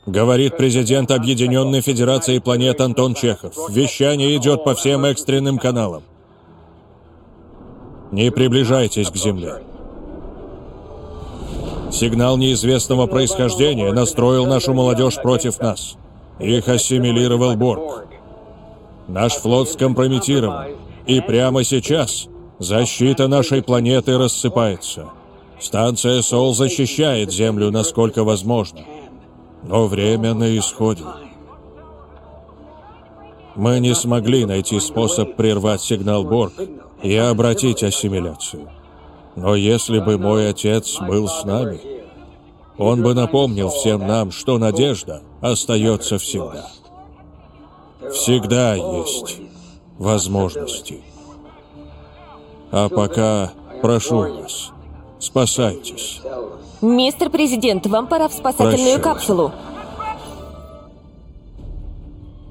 Говорит президент Объединенной Федерации Планет Антон Чехов. Вещание идет по всем экстренным каналам. Не приближайтесь к Земле. Сигнал неизвестного происхождения настроил нашу молодежь против нас. Их ассимилировал Борг. Наш флот скомпрометирован. И прямо сейчас защита нашей планеты рассыпается. Станция Сол защищает Землю, насколько возможно. Но время на исходе. Мы не смогли найти способ прервать сигнал Борг и обратить ассимиляцию. Но если бы мой отец был с нами, он бы напомнил всем нам, что надежда остается всегда. Всегда есть возможности. А пока прошу вас, спасайтесь. Мистер Президент, вам пора в спасательную Прощаю. капсулу.